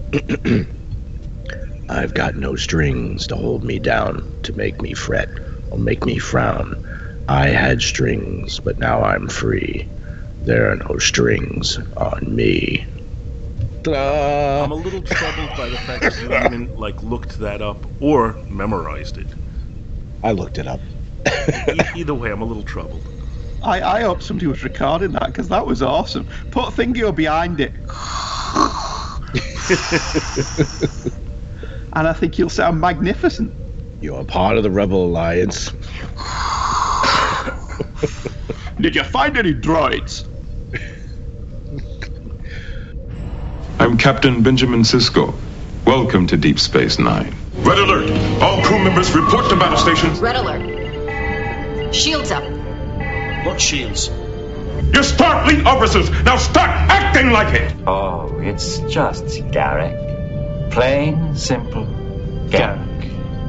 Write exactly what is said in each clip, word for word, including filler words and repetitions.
I've got no strings to hold me down, to make me fret, or make me frown. I had strings, but now I'm free. There are no strings on me. Ta-da! I'm a little troubled by the fact that you even, like, looked that up or memorized it. I looked it up. E- either way, I'm a little troubled. I, I hope somebody was recording that, because that was awesome. Put Thingio behind it. And I think you'll sound magnificent. You're part of the Rebel Alliance. Did you find any droids? I'm Captain Benjamin Sisko. Welcome to Deep Space Nine. Red alert! All crew members report to battle stations. Red alert. Shields up. What shields? You're Starfleet officers! Now start acting like it! Oh, it's just Garrick. Plain, simple Garrick.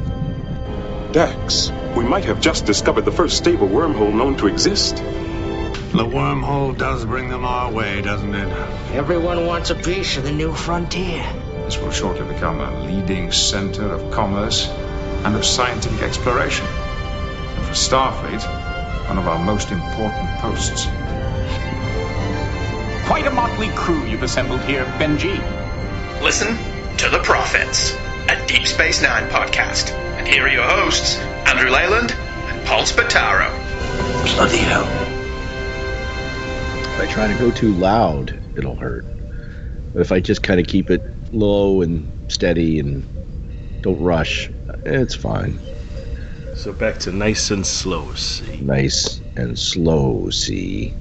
Dax, we might have just discovered the first stable wormhole known to exist. The wormhole does bring them our way, doesn't it? Everyone wants a piece of the new frontier. This will shortly become a leading center of commerce and of scientific exploration. And for Starfleet, one of our most important posts. Quite a motley crew you've assembled here, Benji. Listen to The Prophets, a Deep Space Nine podcast. And here are your hosts, Andrew Leyland and Paul Spataro. Bloody hell. If I try to go too loud, it'll hurt. But if I just kind of keep it low and steady and don't rush, it's fine. So back to nice and slow, see? Nice and slow, see?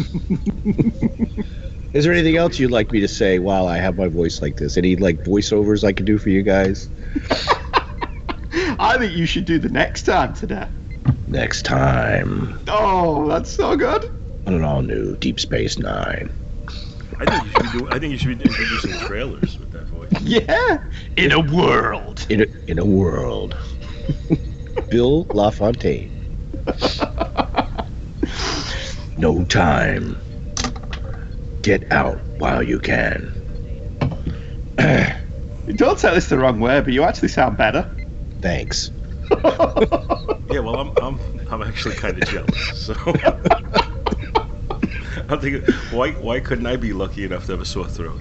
Is there anything else you'd like me to say while I have my voice like this? Any, like, voiceovers I can do for you guys? I think you should do the next time today. Next time. Oh, that's so good. On an all-new Deep Space Nine. I think you should be doing, I think you should be introducing trailers with that voice. Yeah. In a world. In a, in a world. Bill LaFontaine. No time. Get out while you can. Don't take this the wrong way, but you actually sound better. Thanks. Yeah, well, I'm I'm I'm actually kind of jealous. So I'm thinking, why why couldn't I be lucky enough to have a sore throat?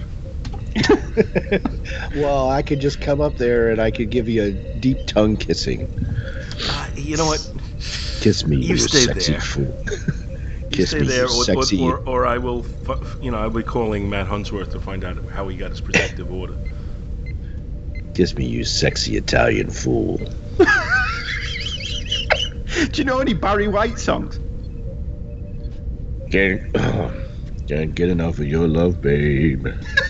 Well, I could just come up there and I could give you a deep tongue kissing. Uh, you know what? Kiss me, You you, stay sexy there. fool. You Kiss stay me, there, you or, sexy. or, or, or I will, f- you know, I'll be calling Matt Hunsworth to find out how he got his protective order. Kiss me, you sexy Italian fool. Do you know any Barry White songs? Can't, uh, can't get enough of your love, babe.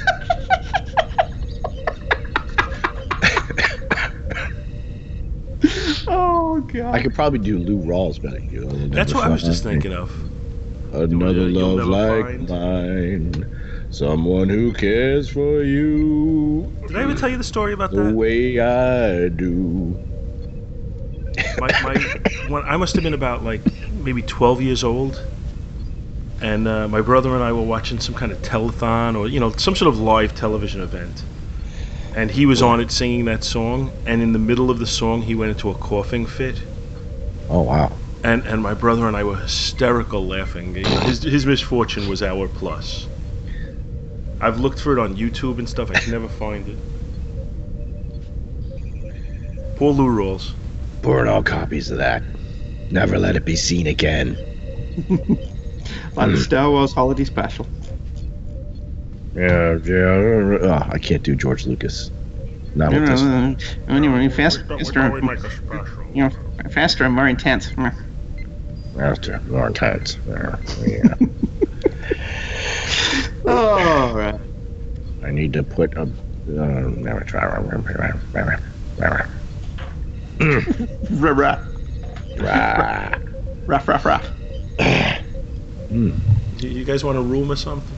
Oh, God. I could probably do Lou Rawls better. You know, That's what I was just thinking of. Another You'll love never like find. mine. Someone who cares for you. Did I ever tell you the story about The that? way I do. My, my, when I must have been about like maybe twelve years old, and uh, my brother and I were watching some kind of telethon or you know some sort of live television event, and he was on it singing that song, and in the middle of the song he went into a coughing fit, Oh, wow. and and my brother and I were hysterical laughing. You know, his his misfortune was our plus. I've looked for it on YouTube and stuff. I can never find it. Poor Lou Rawls. Burn all copies of that. Never let it be seen again. Like the Star Wars Holiday Special. Yeah, yeah. Oh, I can't do George Lucas. Not with this. Anyway, faster, We make a special. you know, faster and more intense. After more intense. Yeah. Oh, right. I need to put a. Uh, never try. Rah, Rah. Raff, raff, raff. Mm. You, you guys want a room or something?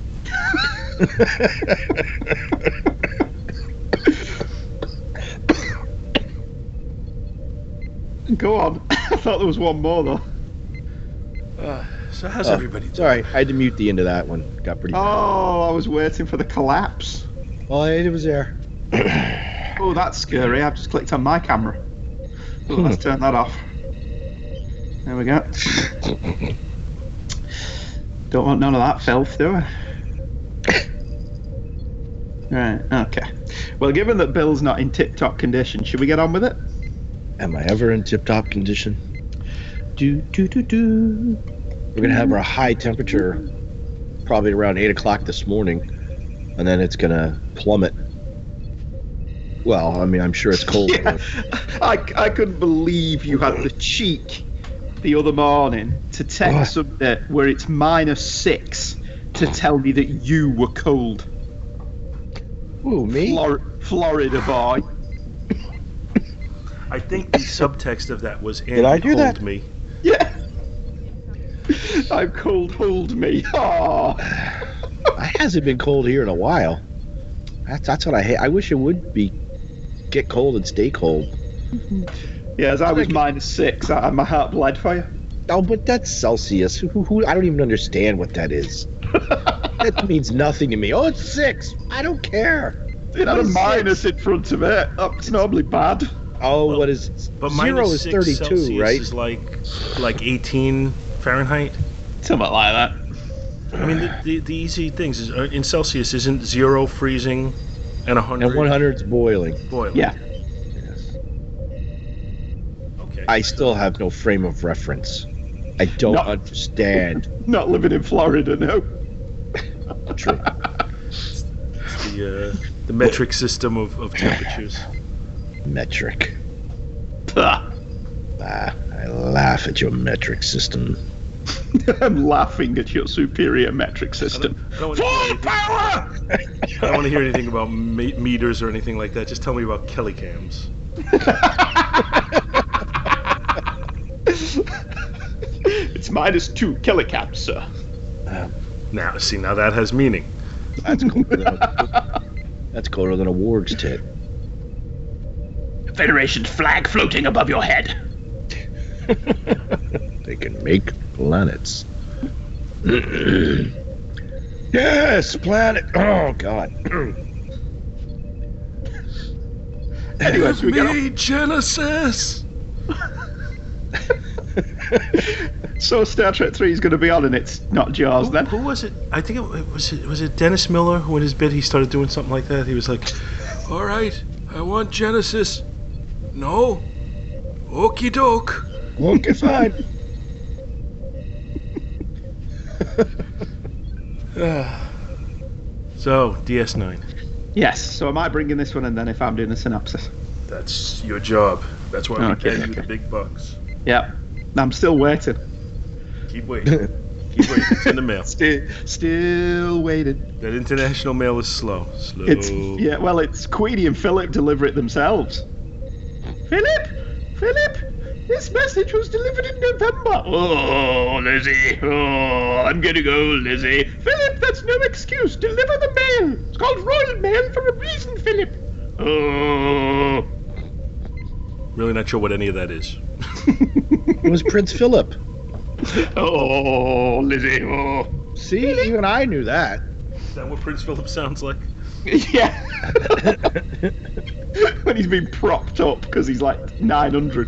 Go on. I thought there was one more, though. Uh, so how's Oh, everybody doing? Sorry, I had to mute the end of that one. Got pretty. Oh, I was waiting for the collapse. Oh, it was there. Oh, that's scary. I've just clicked on my camera. Oh, let's turn that off. There we go. Don't want none of that filth, do I? Right, okay. Well, given that Bill's not in tip-top condition, should we get on with it? Am I ever in tip-top condition? Do, do, do, do. We're going to have our high temperature probably around eight o'clock this morning, and then it's going to plummet. Well, I mean, I'm sure it's cold. Yeah. I, I couldn't believe you had the cheek the other morning to text something where it's minus six to tell me that you were cold. Ooh, me? Flor- Florida boy. I think the subtext of that was in Did I do hold that? me. Yeah. I'm cold, hold me. Oh. It hasn't been cold here in a while. That's that's what I hate. I wish it would be get cold and stay cold. Yeah, as I was minus six, I, my heart bled for you. Oh, but that's Celsius. Who, who, I don't even understand what that is. That means nothing to me. Oh, it's six. I don't care. It had a minus in front of it. That's normally bad. Oh, Well, what is But zero minus is six thirty-two, Celsius right? is like like eighteen Fahrenheit. Something like that. I mean, the, the, the easy things is uh, in Celsius isn't zero freezing and a hundred And one hundred's boiling. boiling. Yeah. Okay. I still have no frame of reference. I don't No. understand. Not living in Florida, no. True. the uh, the metric system of, of temperatures. Metric. Ah, Ah, I laugh at your metric system. I'm laughing at your superior metric system. I don't, I don't Power! I don't want to hear anything about me- meters or anything like that. Just tell me about Kelly cams. It's minus two kilocalories, sir. Now, see, now that has meaning. That's colder than a, that's colder than a warg's tit. Federation's flag floating above your head. They can make planets. Yes, planet. Oh God. Anyway, should we get on? Me, Genesis. So Star Trek three is going to be on, and it's not Jaws Who, then. who was it? I think it was it was it Dennis Miller who in his bit he started doing something like that. He was like, "All right, I want Genesis." No. Okie doke. Okay, fine. So D S nine. Yes. So am I bringing this one, and then if I'm doing the synopsis? That's your job. That's why we Okay, pay you okay. the big bucks. Yeah. I'm still waiting. Keep waiting. Keep waiting. It's in the mail. Still, still waiting. That international mail is slow. Slow. It's yeah. Well, it's Queenie and Philip deliver it themselves. Philip, Philip, this message was delivered in November. Oh, Lizzie. Oh, I'm gonna go, Lizzie. Philip, that's no excuse. Deliver the mail. It's called Royal Mail for a reason, Philip. Oh. Really not sure what any of that is. It was Prince Philip. Oh, Lizzie. Oh. See, even I knew that. Is that what Prince Philip sounds like? Yeah. When he's been propped up because he's like nine hundred.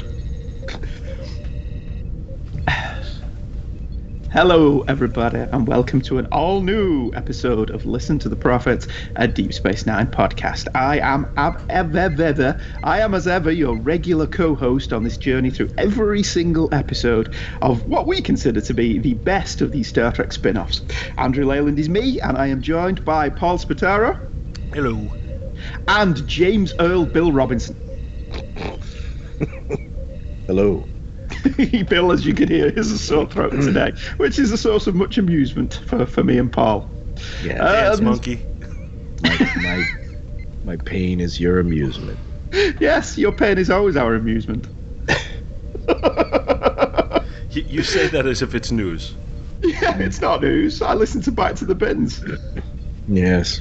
Hello, everybody, and welcome to an all-new episode of Listen to the Prophets, a Deep Space Nine podcast. I am, ab- ever, ever, I am as ever your regular co-host on this journey through every single episode of what we consider to be the best of these Star Trek spin-offs. Andrew Leyland is me, and I am joined by Paul Spataro. Hello. And James Earl Bill Robinson. Hello. Bill, as you can hear, is a sore throat today, which is a source of much amusement for, for me and Paul. Yeah. Dance Um, monkey. My, my my pain is your amusement. Yes, your pain is always our amusement. You, you say that as if it's news. Yeah, it's not news. I listen to Back to the Bins. Yes.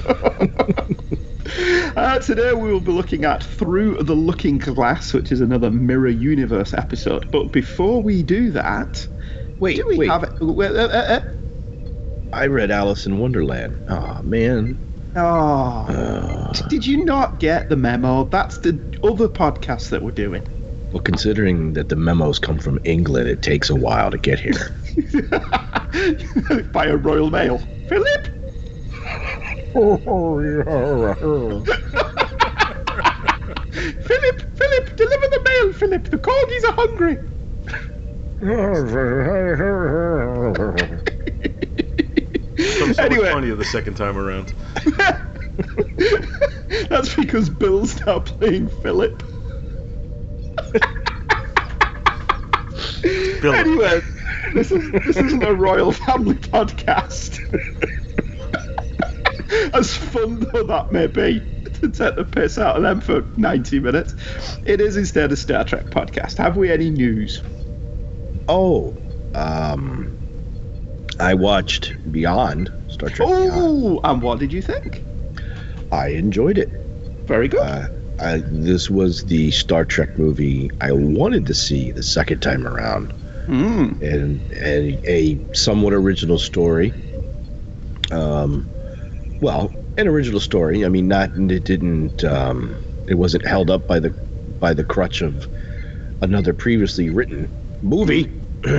Uh, today we will be looking at Through the Looking Glass, which is another Mirror Universe episode. But before we do that, Wait, do we wait. have it? Uh, uh, uh, I read Alice in Wonderland. Oh man, Oh, Uh, did you not get the memo? That's the other podcast that we're doing. well, considering that the memos come from England, it takes a while to get here. By a Royal Mail. Philip? Philip, Philip, deliver the mail, Philip. The corgis are hungry. So, so Anyway. much funnier the second time around. That's because Bill's now playing Philip. Bill. Anyway, this is this isn't a royal family podcast. As fun though that may be to take the piss out of them for ninety minutes, it is instead a Star Trek podcast. Have we any news? Oh, um, I watched Beyond, Star Trek Beyond. Oh, and what did you think? I enjoyed it. Very good. Uh, I, this was the Star Trek movie I wanted to see the second time around. Mm. And, and a somewhat original story. Um, well, an original story. I mean, not it didn't. Um, it wasn't held up by the by the crutch of another previously written movie.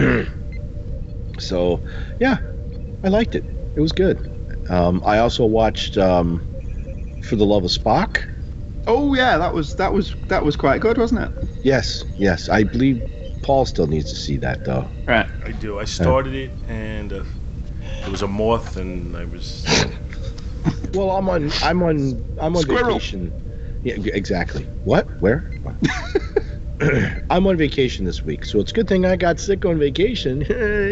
So, yeah, I liked it. It was good. Um, I also watched um, For the Love of Spock. Oh yeah, that was that was that was quite good, wasn't it? Yes, yes. I believe Paul still needs to see that though. Right. I do. I started it, and uh, it was a moth, and I was. Well, I'm on. I'm on. I'm on Squirrel. vacation. Yeah, g- exactly. What? Where? I'm on vacation this week, so it's a good thing I got sick on vacation.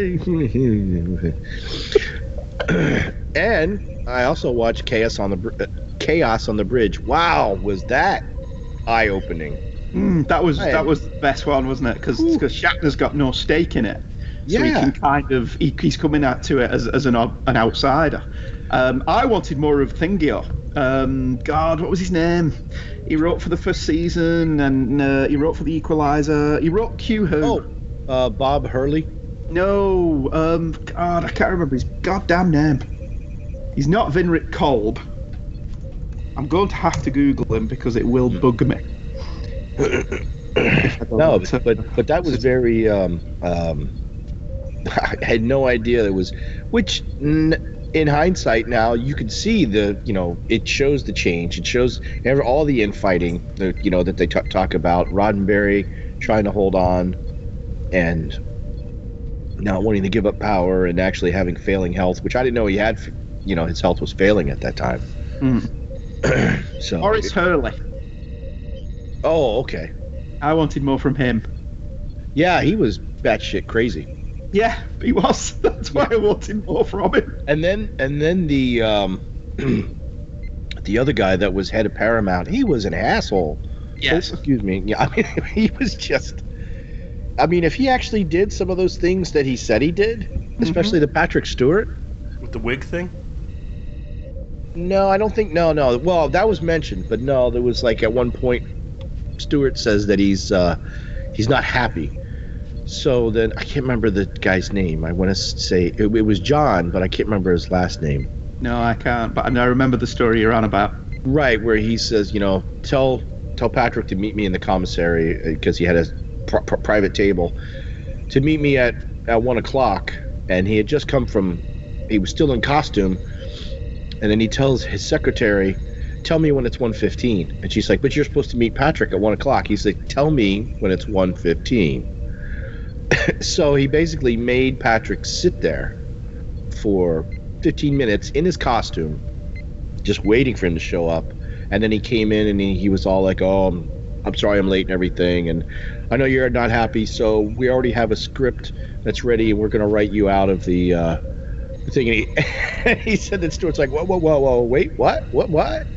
And I also watched Chaos on the Br- uh, Chaos on the Bridge. Wow, was that eye-opening? Mm, that was I that am- was the best one, wasn't it? Because Shatner's got no stake in it, so he Yeah. can kind of he, he's coming out to it as, as an ob- an outsider. Um, I wanted more of Thingio. Um, God, what was his name? He wrote for the first season, and uh, he wrote for the Equalizer. He wrote Q Who. Oh, uh, Bob Hurley. No, um, God, I can't remember his goddamn name. He's not Vinrick Kolb. I'm going to have to Google him because it will bug me. If I don't No, know. So- but but that was very. Um, um, I had no idea it was. Which, n- in hindsight, now you can see the. You know, it shows the change. It shows ever all the infighting. The, you know that they t- talk about Roddenberry trying to hold on, and not wanting to give up power, and actually having failing health, which I didn't know he had. You know, his health was failing at that time. Mm. So. Horace Hurley. Oh, okay. I wanted more from him. Yeah, he was batshit crazy. Yeah, he was. That's why I wanted more from him. And then and then the um the other guy that was head of Paramount, he was an asshole. Yes. Oh, excuse me. Yeah, I mean he was just I mean if he actually did some of those things that he said he did, especially the Patrick Stewart. With the wig thing? No, I don't think no, no. Well, that was mentioned, but no, there was like at one point Stewart says that he's uh he's not happy. So then I can't remember the guy's name. I want to say it, it was John, but I can't remember his last name. No, I can't. But I remember the story you're on about. Right, where he says, you know, tell tell Patrick to meet me in the commissary because he had a pr- pr- private table to meet me at at one o'clock, and he had just come from. He was still in costume, and then he tells his secretary, "Tell me when it's one fifteen." And she's like, "But you're supposed to meet Patrick at one o'clock." He's like, "Tell me when it's one fifteen." So he basically made Patrick sit there for fifteen minutes in his costume, just waiting for him to show up. And then he came in and he, he was all like, "Oh, I'm, I'm sorry I'm late and everything. And I know you're not happy, so we already have a script that's ready and we're going to write you out of the uh, thing." And he, he said that Stuart's like, whoa, whoa, whoa, whoa, wait, what? What, what?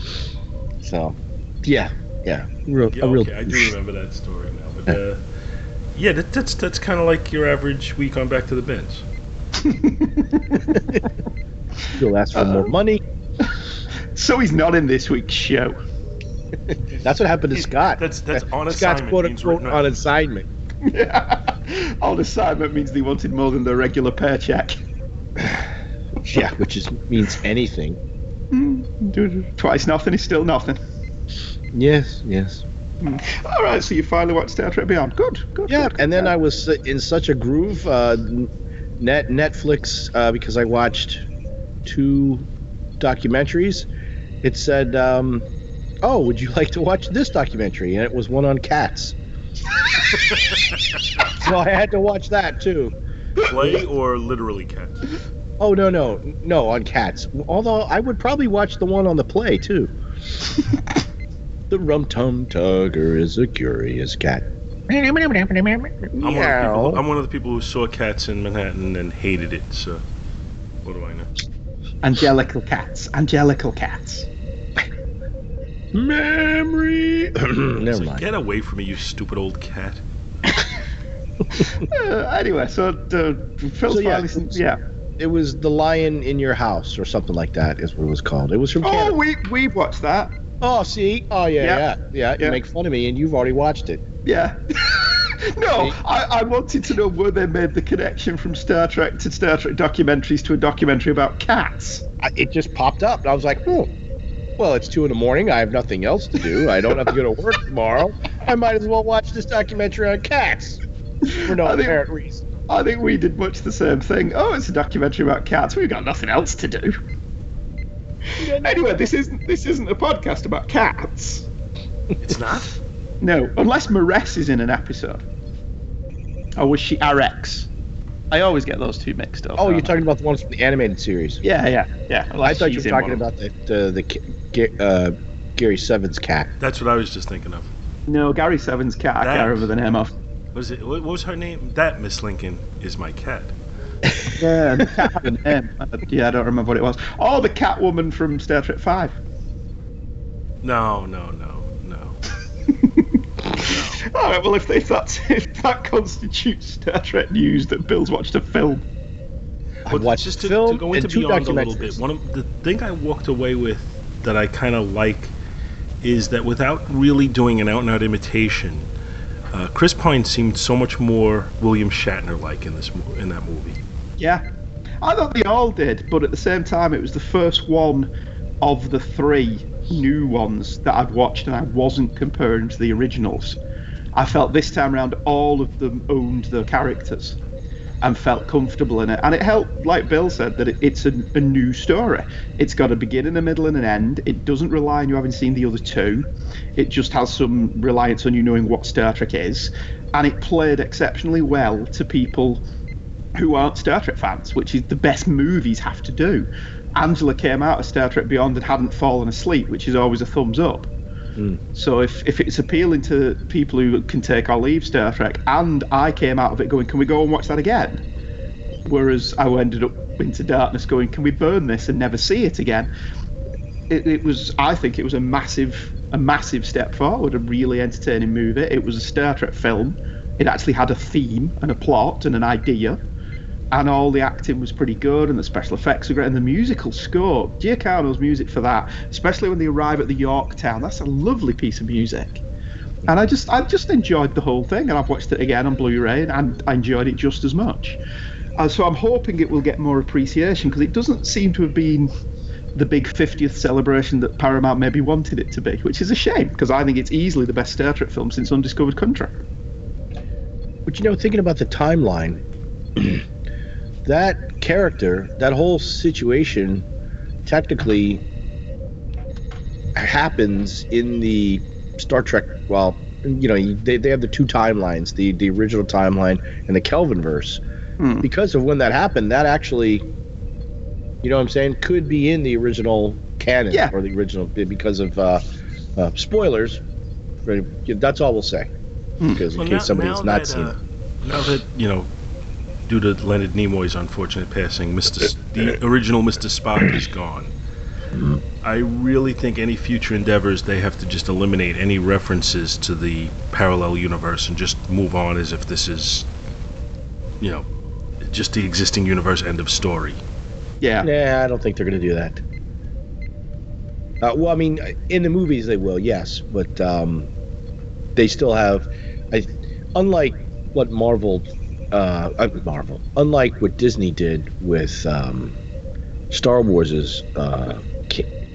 So, yeah, yeah. Real, Yeah, a real okay, I do remember that story now. But uh, yeah, that, that's that's kind of like your average week on Back to the Bins. You'll ask for more money. So he's not in this week's show. That's what happened to Scott. That's that's on Scott's assignment. quote means unquote written on out. assignment. Yeah. On assignment means they wanted more than their regular paycheck. Yeah, which is means anything. Mm, twice nothing is still nothing. Yes, yes. Mm. All right, so you finally watched Star Trek Beyond. Good, good. Yeah, good, and then good. I was in such a groove. Uh, net Netflix uh, because I watched two documentaries. It said, um, "Oh, would you like to watch this documentary?" And it was one on cats. So I had to watch that too. Play or literally cats? Oh no no no on cats. Although I would probably watch the one on the play too. The Rum Tum Tugger is a curious cat. I'm one, of the people, I'm one of the people who saw cats in Manhattan and hated it. So what do I know? Angelical cats. Angelical cats. Memory. Never So mind. get away from me, you stupid old cat. uh, anyway, so uh, Phil's So, yeah, finally, yeah. It was The Lion in Your House or something like that is what it was called. It was from Canada. Oh, we we watched that. Oh, see? Oh, yeah, Yeah. yeah, yeah. You Yeah. make fun of me, and you've already watched it. Yeah. No, I, I wanted to know where they made the connection from Star Trek to Star Trek documentaries to a documentary about cats. I, it just popped up, and I was like, hmm. Well, it's two in the morning. I have nothing else to do. I don't have to go to work tomorrow. I might as well watch this documentary on cats for no I think- apparent reason. I think we did much the same thing. Oh, it's a documentary about cats. We've got nothing else to do. Anyway, this isn't this isn't a podcast about cats. It's not? No, unless Maress is in an episode. Or was she R X? I always get those two mixed up. Oh, don't you're I? talking about the ones from the animated series. Yeah, yeah, yeah. I Unless thought you she's were in talking one. about the, uh, the Ga- uh, Gary Sevens cat. That's what I was just thinking of. No, Gary Seven's cat. I That- can't remember the name of. Was it? What was her name? That Miss Lincoln is my cat. Yeah, the cat had a name. Uh, Yeah, I don't remember what it was. Oh, the Catwoman from Star Trek Five. No, no, no, no. All right. Well, if, if that's if that constitutes Star Trek news, that Bill's watched a film. I watched just to, film to go and into two Beyond a little documentaries. bit. One of the thing I walked away with that I kind of like is that without really doing an out-and-out imitation, uh, Chris Pine seemed so much more William Shatner-like in this mo- in that movie. Yeah, I thought they all did, but at the same time, it was the first one of the three new ones that I'd watched, and I wasn't comparing to the originals. I felt this time around all of them owned their characters and felt comfortable in it, and it helped, like Bill said, that it, it's a, a new story. It's got a beginning, a middle, and an end. It doesn't rely on you having seen the other two. It just has some reliance on you knowing what Star Trek is, and it played exceptionally well to people who aren't Star Trek fans, which is the best movies have to do. Angela came out of Star Trek Beyond and hadn't fallen asleep, which is always a thumbs up. Mm. So if, if it's appealing to people who can take or leave Star Trek, and I came out of it going, can we go and watch that again? Whereas I ended up into darkness going, can we burn this and never see it again? It, it was, I think it was a massive, a massive step forward, a really entertaining movie. It was a Star Trek film. It actually had a theme and a plot and an idea. And all the acting was pretty good, and the special effects were great, and the musical score, Giacano's music for that, especially when they arrive at the Yorktown, that's a lovely piece of music. And I just, I just enjoyed the whole thing, and I've watched it again on Blu-ray, and I enjoyed it just as much. And so I'm hoping it will get more appreciation, because it doesn't seem to have been the big fiftieth celebration that Paramount maybe wanted it to be, which is a shame, because I think it's easily the best Star Trek film since Undiscovered Country. But you know, thinking about the timeline, that character, that whole situation, technically happens in the Star Trek. Well, you know, they they have the two timelines, the the original timeline and the Kelvinverse. Hmm. Because of when that happened, that actually, you know what I'm saying, could be in the original canon, Yeah. or the original, because of uh, uh, spoilers. That's all we'll say, because in Well, case now- somebody's now not that, seen uh, it. Now that, you know, due to Leonard Nimoy's unfortunate passing, Mister S- the original Mister Spock is gone. I really think any future endeavors, they have to just eliminate any references to the parallel universe and just move on as if this is, you know, just the existing universe, end of story. Yeah. Nah, I don't think they're going to do that. Uh, well, I mean, in the movies they will, yes, but um, they still have, I, unlike what Marvel, uh, uh, Marvel, unlike what Disney did with um, Star Wars's uh, ca-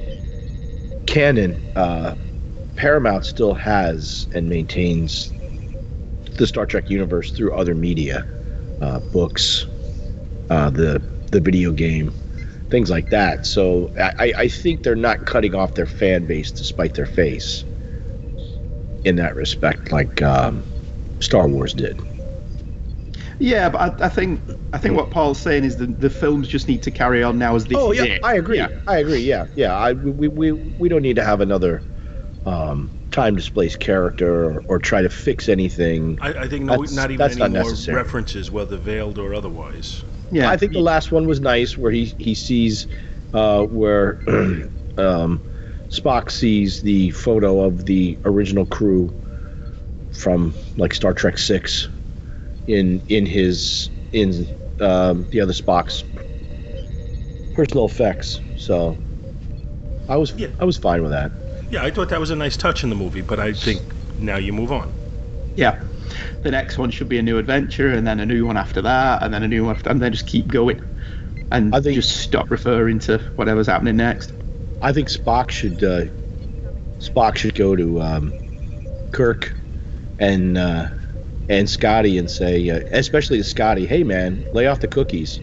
canon, uh, Paramount still has and maintains the Star Trek universe through other media, uh, books, uh, the the video game, things like that. So I, I think they're not cutting off their fan base to spite their face in that respect, like um, Star Wars did. Yeah, but I, I think I think what Paul's saying is the the films just need to carry on now as this Oh is yeah, it. I agree. Yeah. I agree. Yeah, yeah. I we we we don't need to have another um, time displaced character or, or try to fix anything. I, I think no, That's- not even that's any not more necessary. references, whether veiled or otherwise. Yeah, I think the last one was nice, where he he sees uh, where um, Spock sees the photo of the original crew from like Star Trek six in in his in um, the other Spock's personal effects. So I was Yeah. I was fine with that. Yeah, I thought that was a nice touch in the movie, but I think now you move on. Yeah. The next one should be a new adventure, and then a new one after that, and then a new one after, and then just keep going, and I think- just stop referring to whatever's happening next. I think Spock should uh, Spock should go to um, Kirk and uh, and Scotty and say, uh, especially to Scotty, hey man, lay off the cookies.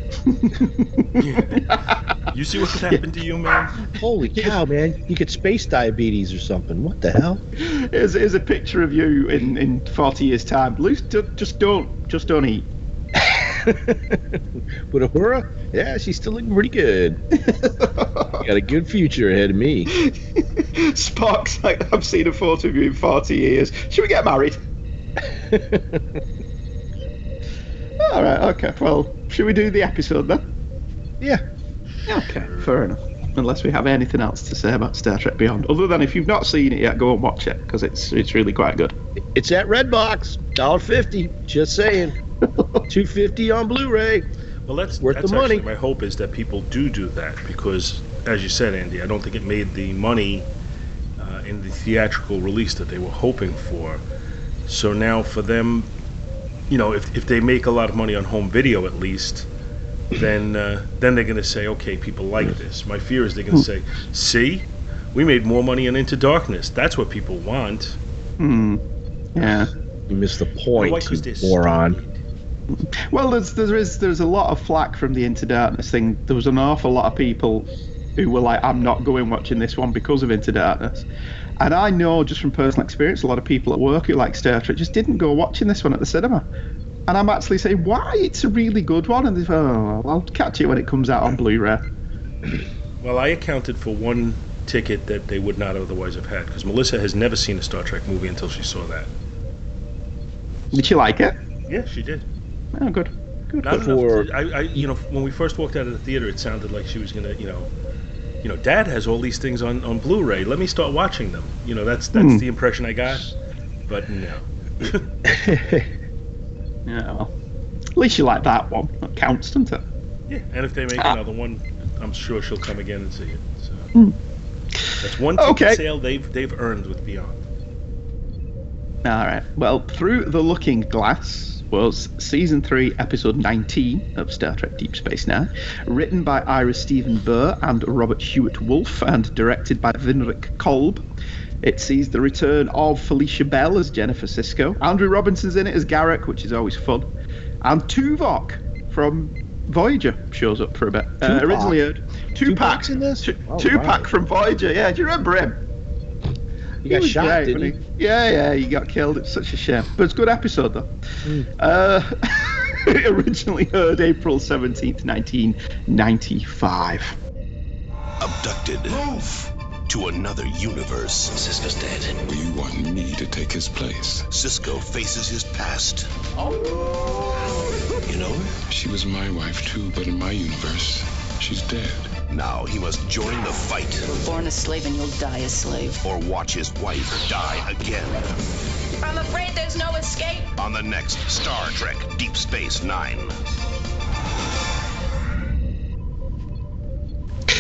You see what could happen to you, man? Holy cow, man, you get space diabetes or something. What the hell? Here's, here's a picture of you in, in forty years' time. Luce, ju- just don't, just don't eat. But Uhura, yeah, she's still looking pretty good. Got a good future ahead of me. Spock's like, I've seen a photo of you in forty years. Should we get married? All right, okay. Well, should we do the episode then? Yeah. Okay, fair enough. Unless we have anything else to say about Star Trek Beyond, other than if you've not seen it yet, go and watch it because it's it's really quite good. It's at Redbox, one dollar fifty. Just saying. two fifty on Blu-ray. Well, that's Worth that's the money. actually my hope is that people do do that because, as you said, Andy, I don't think it made the money uh, in the theatrical release that they were hoping for. So now for them, you know, if if they make a lot of money on home video at least, then uh, then they're going to say, okay, people like this. My fear is they're going to say, see, we made more money on Into Darkness. That's what people want. Hmm. Yeah. You missed the point, Why could you this- moron. Well, there's there is there's a lot of flack from the Into Darkness thing. There was an awful lot of people who were like, I'm not going watching this one because of Into Darkness. And I know just from personal experience, a lot of people at work who like Star Trek just didn't go watching this one at the cinema. And I'm actually saying, why? It's a really good one. And they go, oh, I'll catch it when it comes out on Blu-ray. Well, I accounted for one ticket that they would not otherwise have had because Melissa has never seen a Star Trek movie until she saw that. Did you like it? Yeah, she did. Oh, good. Good. Not good. enough. For- To, I, I, you know, when we first walked out of the theater, it sounded like she was gonna, you know, you know, Dad has all these things on, on Blu-ray. Let me start watching them. You know, that's that's Hmm. the impression I got. But no. Yeah, well, at least you like that one. That counts, doesn't it? Yeah, and if they make Ah. another one, I'm sure she'll come again and see it. So Hmm. that's one ticket Okay. sale they've they've earned with Beyond. All right. Well, Through the Looking Glass was season three, episode nineteen of Star Trek Deep Space Nine, written by Ira Stephen Burr and Robert Hewitt Wolfe, and directed by Vinrik Kolb. It sees the return of Felicia Bell as Jennifer Sisko. Andrew Robinson's in it as Garak, which is always fun. And Tuvok from Voyager shows up for a bit. Uh, Tupac? originally heard Tupac Tupac's in this? Tu- Oh, Tupac wow. from Voyager. Yeah, do you remember him? He got was shot, great, didn't he? wasn't Yeah, yeah, he got killed. It's such a shame. But it's a good episode, though. Mm. Uh, it originally aired April seventeenth, nineteen ninety-five. Abducted. Move! To another universe. Sisko's dead. You want me to take his place? Sisko faces his past. You know her? She was my wife too, but in my universe, she's dead. Now he must join the fight. You were born a slave and you'll die a slave. Or watch his wife die again. I'm afraid there's no escape. On the next Star Trek Deep Space Nine.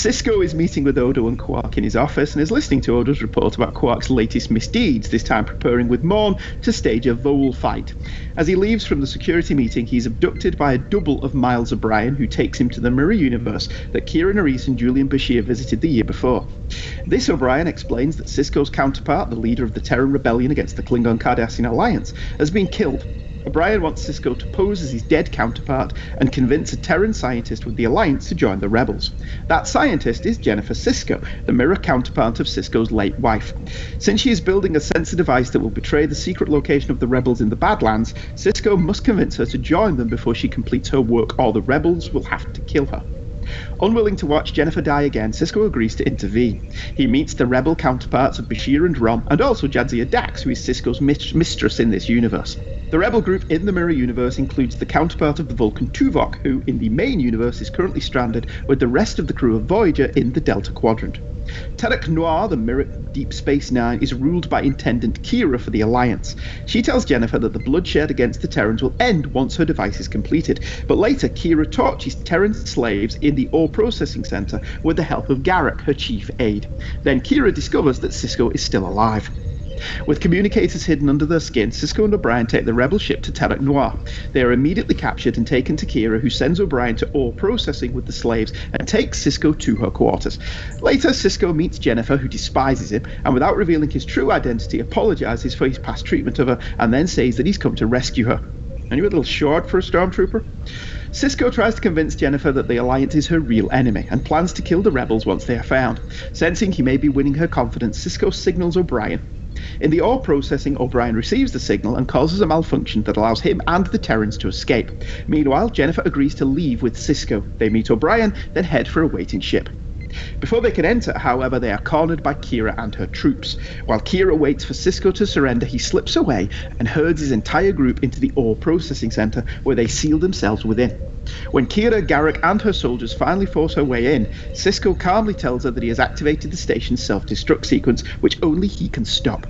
Sisko is meeting with Odo and Quark in his office and is listening to Odo's report about Quark's latest misdeeds, this time preparing with Morn to stage a Vole fight. As he leaves from the security meeting, he's abducted by a double of Miles O'Brien, who takes him to the mirror universe that Kira Nerys and Julian Bashir visited the year before. This O'Brien explains that Sisko's counterpart, the leader of the Terran Rebellion against the Klingon-Cardassian Alliance, has been killed. O'Brien wants Sisko to pose as his dead counterpart and convince a Terran scientist with the Alliance to join the rebels. That scientist is Jennifer Sisko, the mirror counterpart of Sisko's late wife. Since she is building a sensor device that will betray the secret location of the rebels in the Badlands, Sisko must convince her to join them before she completes her work, or the rebels will have to kill her. Unwilling to watch Jennifer die again, Sisko agrees to intervene. He meets the rebel counterparts of Bashir and Rom, and also Jadzia Dax, who is Sisko's mit- mistress in this universe. The rebel group in the mirror universe includes the counterpart of the Vulcan Tuvok, who in the main universe is currently stranded with the rest of the crew of Voyager in the Delta Quadrant. Terok Noir, the mirror Deep Space Nine, is ruled by Intendant Kira for the Alliance. She tells Jennifer that the bloodshed against the Terrans will end once her device is completed, but later Kira tortures Terran slaves in the Ore Processing Center with the help of Garak, her chief aide. Then Kira discovers that Sisko is still alive. With communicators hidden under their skin, Sisko and O'Brien take the rebel ship to Terok Noir. They are immediately captured and taken to Kira, who sends O'Brien to ore processing with the slaves and takes Sisko to her quarters. Later, Sisko meets Jennifer, who despises him, and without revealing his true identity, apologizes for his past treatment of her, and then says that he's come to rescue her. Are you a little short for a stormtrooper? Sisko tries to convince Jennifer that the Alliance is her real enemy and plans to kill the rebels once they are found. Sensing he may be winning her confidence, Sisko signals O'Brien. In the ore processing, O'Brien receives the signal and causes a malfunction that allows him and the Terrans to escape. Meanwhile, Jennifer agrees to leave with Sisko. They meet O'Brien, then head for a waiting ship. Before they can enter, however, they are cornered by Kira and her troops. While Kira waits for Sisko to surrender, he slips away and herds his entire group into the ore processing center, where they seal themselves within. When Kira, Garak, and her soldiers finally force her way in, Sisko calmly tells her that he has activated the station's self-destruct sequence, which only he can stop.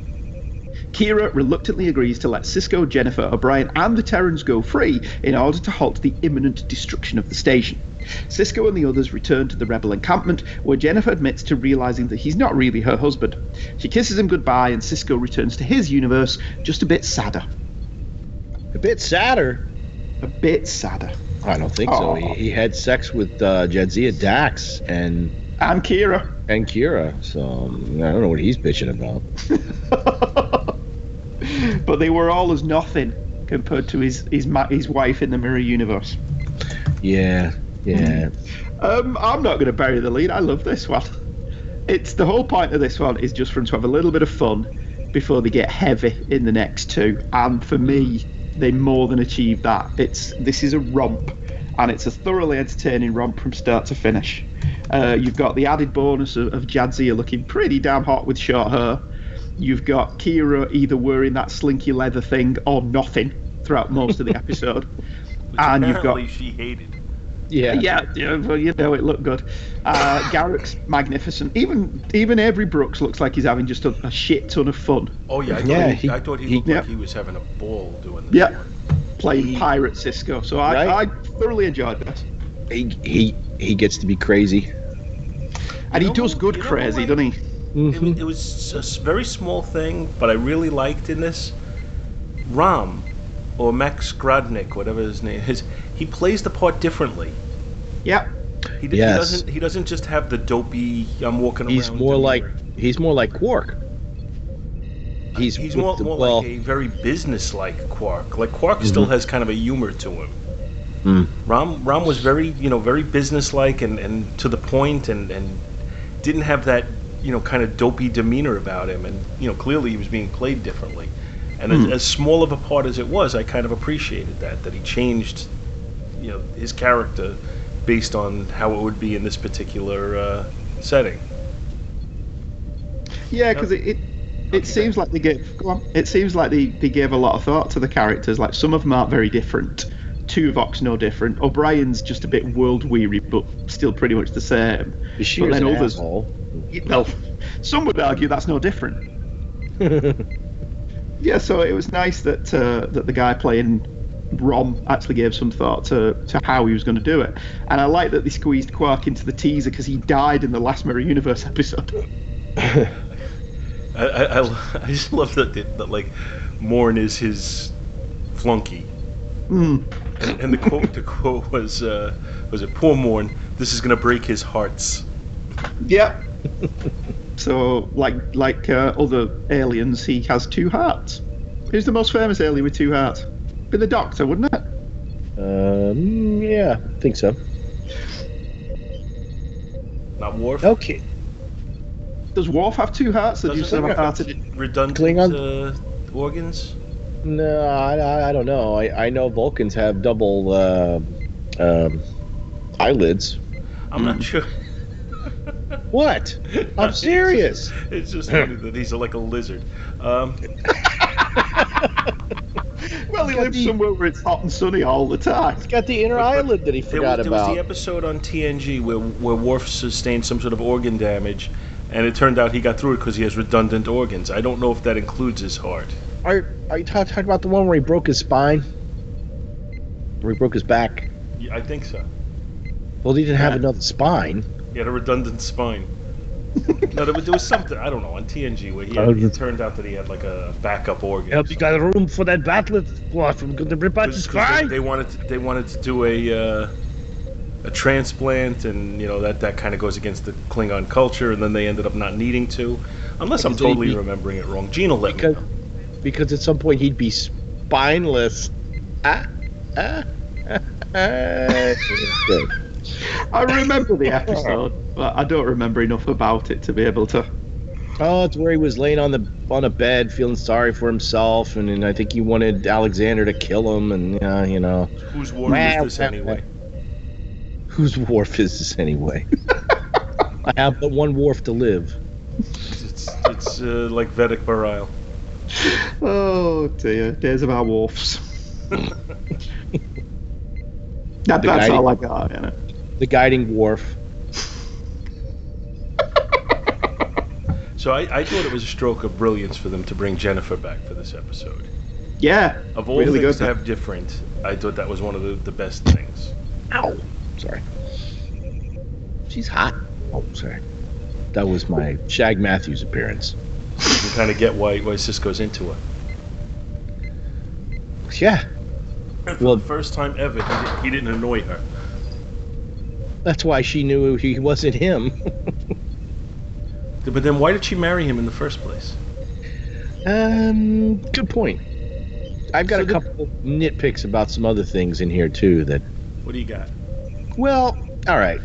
Kira reluctantly agrees to let Sisko, Jennifer, O'Brien, and the Terrans go free in order to halt the imminent destruction of the station. Sisko and the others return to the rebel encampment, where Jennifer admits to realizing that he's not really her husband. She kisses him goodbye, and Sisko returns to his universe, just a bit sadder. A bit sadder? A bit sadder. I don't think Aww. so. He, he had sex with uh, Jadzia Dax and... And Kira. And Kira, so um, I don't know what he's bitching about. But they were all as nothing compared to his his, his wife in the mirror universe. Yeah, yeah. Um, I'm not going to bury the lead. I love this one. It's the whole point of this one is just for them to have a little bit of fun before they get heavy in the next two. And for me, they more than achieved that. It's this is a romp, and it's a thoroughly entertaining romp from start to finish. Uh, you've got the added bonus of, of Jadzia looking pretty damn hot with short hair. You've got Kira either wearing that slinky leather thing or nothing throughout most of the episode. Which and you've got she hated. Yeah, yeah, yeah, well, you know, it looked good. Uh, Garak's magnificent. Even even Avery Brooks looks like he's having just a, a shit ton of fun. Oh yeah, I thought yeah, he, he, I thought he, he looked yeah. like he was having a ball doing this. Yeah, playing he, pirate Sisko. So I, right? I thoroughly enjoyed this. He he he gets to be crazy, and you he does good crazy, doesn't he? Mm-hmm. It, it was a very small thing, but I really liked in this. Rom, or Max Grodnik, whatever his name is, he plays the part differently. Yeah. He, d- yes. he doesn't. He doesn't just have the dopey. I'm walking he's around. He's more like. He's more like Quark. He's he's more, the, more well, like a very business-like Quark. Like Quark mm-hmm. still has kind of a humor to him. Mm. Rom Rom was very you know very business-like and, and to the point and, and didn't have that. You know, kind of dopey demeanor about him, and you know, clearly he was being played differently. And mm. as, as small of a part as it was, I kind of appreciated that that he changed, you know, his character based on how it would be in this particular uh, setting. Yeah, because it it, it seems like they gave go on, it seems like they, they gave a lot of thought to the characters. Like some of them aren't very different. Tuvok's no different. O'Brien's just a bit world weary, but still pretty much the same. She's but then an others. Asshole. Well, some would argue that's no different. Yeah, so it was nice that uh, that the guy playing Rom actually gave some thought to, to how he was going to do it. And I like that they squeezed Quark into the teaser because he died in the last Mirror Universe episode. I, I, I, I just love that, that like Morn is his flunky. Mm. And, and the quote the quote was uh, was it poor Morn, this is gonna break his hearts. Yep. So like like uh, other aliens, he has two hearts. Who's the most famous alien with two hearts? Be the Doctor, wouldn't it? Um, yeah, I think so. Not Worf. Okay. Does Worf have two hearts? Or do you Doesn't have he a heart? have in- redundant Klingon? uh, organs? No, I, I don't know. I, I know Vulcans have double uh, um, eyelids. I'm Mm. not sure. What? I'm serious. It's just, it's just funny that he's like a lizard. Um, Well, he lives somewhere where it's hot and sunny all the time. He's got the inner eyelid that he there forgot was, there was about. the episode on T N G where where Worf sustained some sort of organ damage, and it turned out he got through it because he has redundant organs. I don't know if that includes his heart. Are, are you talking talk about the one where he broke his spine? Where he broke his back? Yeah, I think so. Well, he didn't have another spine. He had a redundant spine. No, there was, there was something, I don't know, on T N G where he Oh, had, it yes. turned out that he had like a backup organ. Help, you got room for that battle? What? From the rip out his Because they, spine? they wanted to, they wanted to do a uh, a transplant, and you know that that kind of goes against the Klingon culture, and then they ended up not needing to, unless I'm Because they'd totally be- remembering it wrong. Gina let because, me know. because at some point he'd be spineless. Ah, ah, ah, ah. Good. I remember the episode, but I don't remember enough about it to be able to. Oh, it's where he was laying on the on a bed, feeling sorry for himself, and, and I think he wanted Alexander to kill him, and uh, you know. Whose war Well, is this anyway? Whose wharf is this anyway? I have but one wharf to live. It's it's uh, like Vedic Barile. Oh dear, days of our wolves. that, The that's guy- all I got in it. The guiding wharf. So I, I thought it was a stroke of brilliance for them to bring Jennifer back for this episode. Yeah, Of all really things good. to have different, I thought that was one of the, the best things. Ow. Sorry. She's hot. Oh, sorry. That was my Shag Matthews appearance. You can kind of get why, why Cisco's into her. Yeah. And for Well- the first time ever, he, did, he didn't annoy her. That's why she knew he wasn't him. But then why did she marry him in the first place? um, good point. I've got So a the- couple nitpicks about some other things in here too that What do you got? well, all right.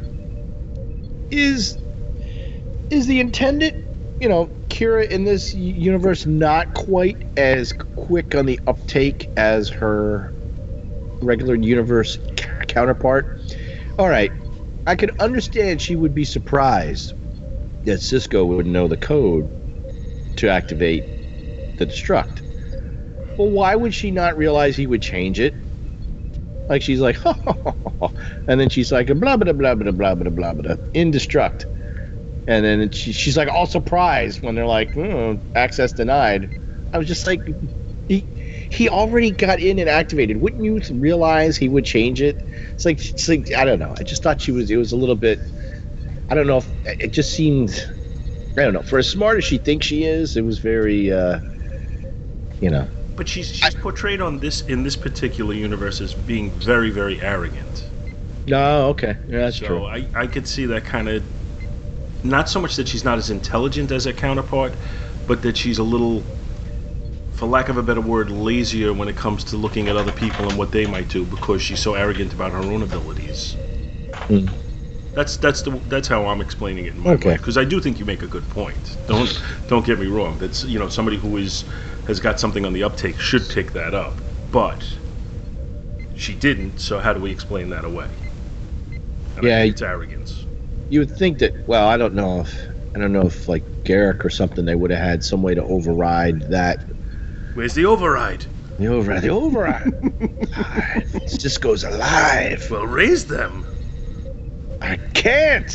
Is is the intended, you know, Kira in this u- universe not quite as quick on the uptake as her regular universe c- counterpart? All right. I could understand she would be surprised that Cisco would know the code to activate the destruct. Well, why would she not realize he would change it? Like she's like, and then she's like, blah blah blah blah blah blah blah blah, in destruct, and then she, she's like all surprised when they're like, oh, access denied. I was just like, he he already got in and activated. Wouldn't you realize he would change it? It's like, it's like I don't know. I just thought she was. It was a little bit. I don't know if it just seemed. I don't know. For as smart as she thinks she is, it was very. Uh, you know. But she's she's portrayed on this in this particular universe as being very very arrogant. No, okay, yeah, that's so true. I I could see that kind of. Not so much that she's not as intelligent as her counterpart, but that she's a little, for lack of a better word, lazier when it comes to looking at other people and what they might do because she's so arrogant about her own abilities. Mm. That's that's the that's how I'm explaining it in my Okay. way. Because I do think you make a good point. Don't don't get me wrong. That's you know somebody who is has got something on the uptake should pick that up, but she didn't. So how do we explain that away? And Yeah, I think it's arrogance. You would think that. Well, I don't know if I don't know if like Garrick or something they would have had some way to override that. Where's the override? The override. The override. Cisco's alive. Well, raise them. I can't.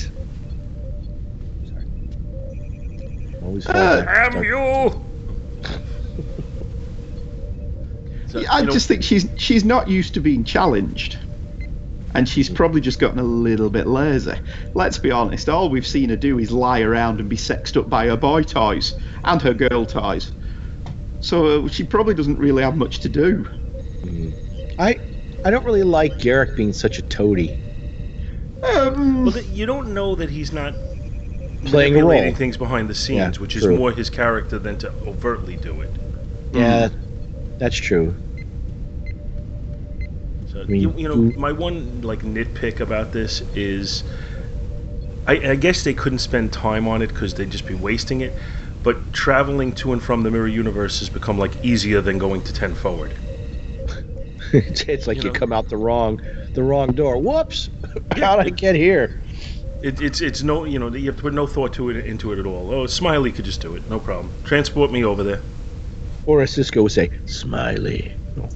Sorry. Always. Damn you! So, yeah, I you know, just think she's she's not used to being challenged. And she's probably just gotten a little bit lazy. Let's be honest, all we've seen her do is lie around and be sexed up by her boy toys and her girl toys. So uh, she probably doesn't really have much to do. I I don't really like Garrick being such a toady. Um, well, th- you don't know that he's not Playing a manipulating role. things behind the scenes, Yeah, which true. is more his character than to overtly do it. Yeah, that's true. So, mean, you, you know, my one like nitpick about this is, I, I guess they couldn't spend time on it because they'd just be wasting it. But traveling to and from the mirror universe has become like easier than going to ten forward. it's, it's like You you, know. come out the wrong the wrong door. Whoops! How'd I get here? It, it's it's no you know you have to put no thought to it into it at all. Oh, Smiley could just do it, no problem. Transport me over there. Or as Cisco would say, Smiley. Oh,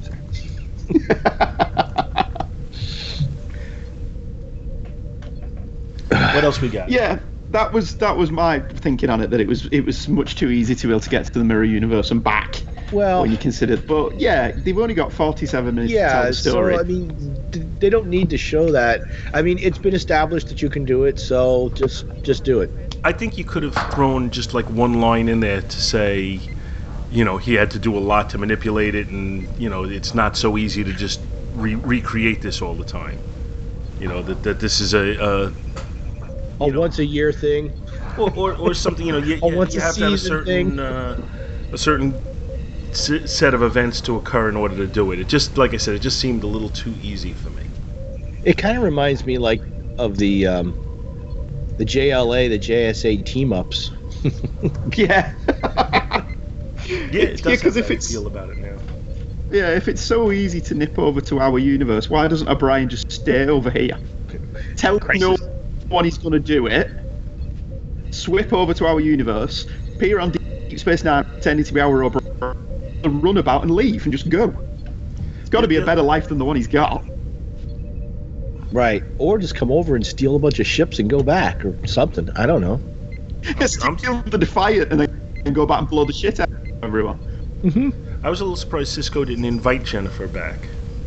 What else we got? Yeah, that was that was my thinking on it. That it was it was much too easy to be able to get to the mirror universe and back. Well, when you consider, but yeah, they've only got forty-seven minutes to tell yeah, the story. so I mean, d- they don't need to show that. I mean, it's been established that you can do it, so just just do it. I think you could have thrown just like one line in there to say, you know, he had to do a lot to manipulate it, and you know, it's not so easy to just re- recreate this all the time. You know, that that this is a, a A once a year thing, or, or or something. You know, you, A you, once you a have to have a season certain thing. uh, a certain s- set of events to occur in order to do it. It just, like I said, it just seemed a little too easy for me. It kind of reminds me like of the um, the J L A, the J S A team ups. yeah. Yeah, it does Yeah, 'cause have if that it's- feel about it now. Yeah, if it's so easy to nip over to our universe, why doesn't O'Brien just stay over here? Tell no one he's going to do it. Swip over to our universe. Appear on Deep Space Nine, pretending to be our O'Brien, and run about and leave and just go. It's got to be a better life than the one he's got. Right, or just come over and steal a bunch of ships and go back, or something. I don't know. Steal the Defiant and then and go back and blow the shit out of everyone. Mm-hmm. I was a little surprised Cisco didn't invite Jennifer back.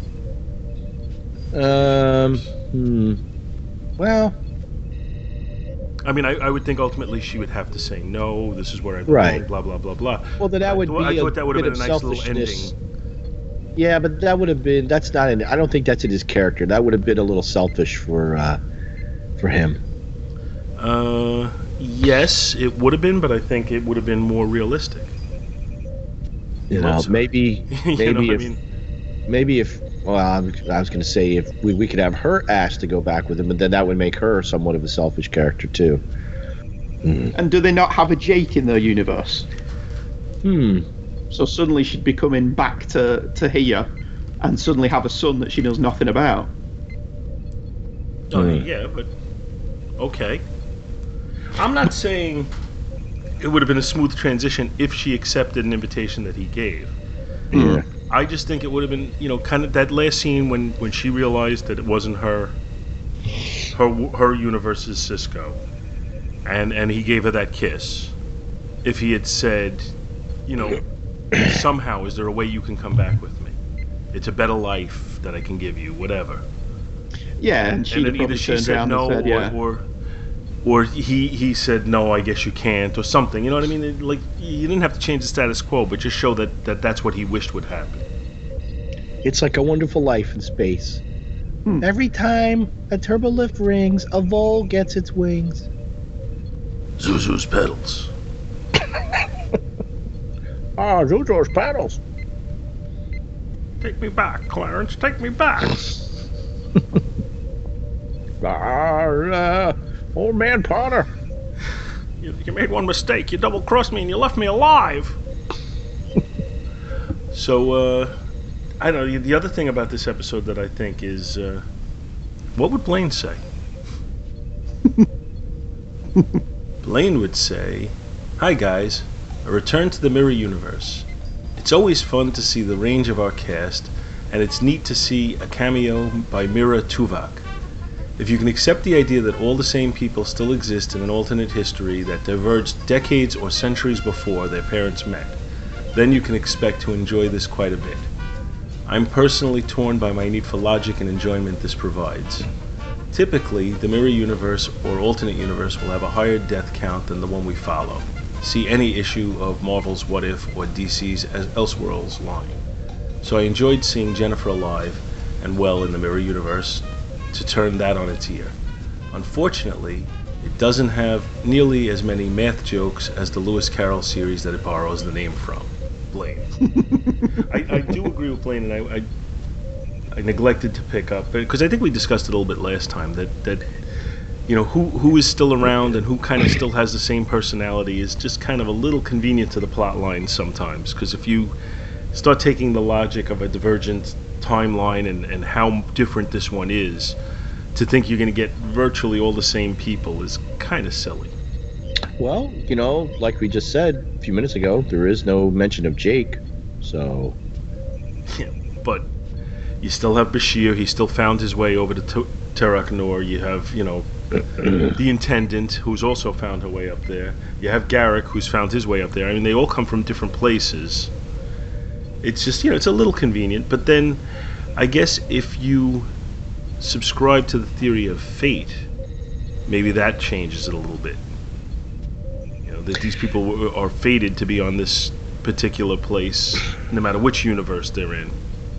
Um. Hmm. Well. I mean, I, I would think ultimately she would have to say no. This is where I belong. Right. Blah blah blah blah. Well, then that would I, thought- be I a thought that would have bit been a of nice little selfishness. ending. Yeah, but that would have been. That's not in. I don't think that's in his character. That would have been a little selfish for uh, for him. Uh, yes, it would have been, but I think it would have been more realistic. You know, Well, maybe You maybe know, I if mean- maybe if well, I was, I was going to say if we, we could have her asked to go back with him, but then that would make her somewhat of a selfish character too. Hmm. And do they not have a Jake in their universe? Hmm. So suddenly she'd be coming back to, to here and suddenly have a son that she knows nothing about. Oh, Hmm. yeah, but okay. I'm not saying it would have been a smooth transition if she accepted an invitation that he gave. Yeah. I just think it would have been, you know, kind of that last scene when, when she realized that it wasn't her, her her universe's Cisco, and and he gave her that kiss. If he had said, you know, somehow is there a way you can come back with me? It's a better life that I can give you, whatever. Yeah, and she'd And have then either probably she turned said around no, and said, yeah. or, or or he he said no, I guess you can't, or something. You know what I mean? It, like you didn't have to change the status quo, but just show that, that that's what he wished would happen. It's like A Wonderful Life in space. Hmm. Every time a turbolift rings, a Vol gets its wings. Zuzu's pedals. Ah, Zuzu's paddles. Take me back, Clarence. Take me back. Ah, uh, old man Potter. You, you made one mistake. You double crossed me and you left me alive. So, uh, I don't know. The other thing about this episode that I think is, uh, what would Blaine say? Blaine would say, "Hi guys, a return to the Mirror Universe. It's always fun to see the range of our cast, and it's neat to see a cameo by Mira Tuvok. If you can accept the idea that all the same people still exist in an alternate history that diverged decades or centuries before their parents met, then you can expect to enjoy this quite a bit. I'm personally torn by my need for logic and enjoyment this provides. Typically, the mirror universe or alternate universe will have a higher death count than the one we follow. See any issue of Marvel's What If or D C's Elseworlds line. So I enjoyed seeing Jennifer alive and well in the mirror universe to turn that on its ear. Unfortunately, it doesn't have nearly as many math jokes as the Lewis Carroll series that it borrows the name from. Blaine. I, I do agree with Blaine, and I, I I neglected to pick up, because I think we discussed it a little bit last time, that, that you know, who who is still around and who kind of still has the same personality is just kind of a little convenient to the plot line sometimes, because if you start taking the logic of a divergent timeline and, and how different this one is, to think you're going to get virtually all the same people is kind of silly. Well, you know, like we just said a few minutes ago, there is no mention of Jake, so... Yeah, but you still have Bashir. He still found his way over to T- Terak Nor. You have, you know, the Intendant, who's also found her way up there. You have Garrick, who's found his way up there. I mean, they all come from different places. It's just, you know, it's a little convenient. But then, I guess if you subscribe to the theory of fate, maybe that changes it a little bit. You know, that these people are fated to be on this particular place, no matter which universe they're in.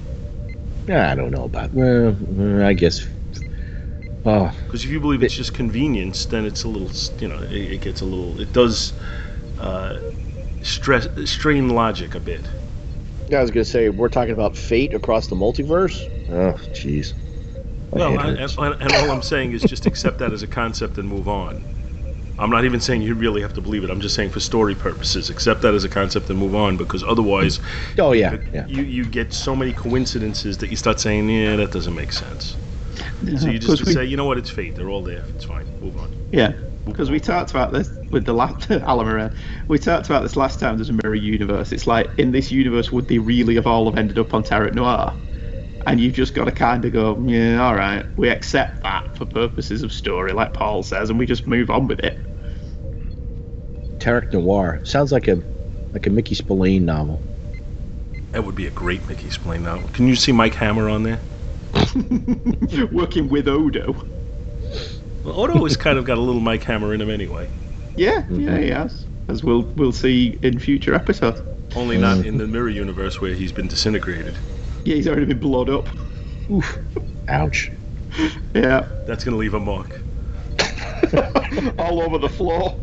I don't know about. Well, I guess. Oh. Because if you believe it's just convenience, then it's a little, you know, it, it gets a little. It does uh, stress, strain logic a bit. Yeah, I was gonna say we're talking about fate across the multiverse. Oh, jeez. Well, I, and, and all I'm saying is just accept that as a concept and move on. I'm not even saying you really have to believe it. I'm just saying for story purposes, accept that as a concept and move on, because otherwise, oh yeah, yeah. you you get so many coincidences that you start saying, yeah, that doesn't make sense. Yeah, so you just we, say, you know what, it's fate. They're all there. It's fine. Move on. Yeah, because we talked about this with the last Alamoran. We talked about this last time. There's a mirror universe. It's like, in this universe, would they really have all have ended up on Terak Noir? And you've just got to kind of go, yeah, all right, we accept that for purposes of story, like Paul says, and we just move on with it. Terak Noir sounds like a like a Mickey Spillane novel. That would be a great Mickey Spillane novel. Can you see Mike Hammer on there? Working with Odo. Well, Odo has kind of got a little Mike Hammer in him anyway. Yeah, mm-hmm. yeah, he has. As we'll we'll see in future episodes. Only not in the mirror universe where he's been disintegrated. Yeah, he's already been blown up. Oof. Ouch. Yeah. That's going to leave a mark. All over the floor.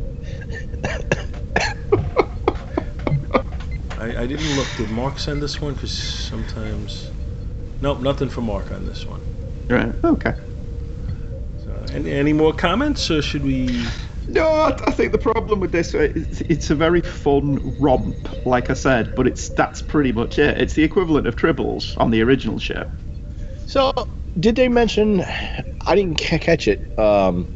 I, I didn't look. Did Mark send this one? Because sometimes... Nope, nothing for Mark on this one. Right, okay. So, any, any more comments, or should we... No, I think the problem with this, it's, it's a very fun romp, like I said, but it's that's pretty much it. It's the equivalent of Tribbles on the original show. So, did they mention, I didn't catch it, um,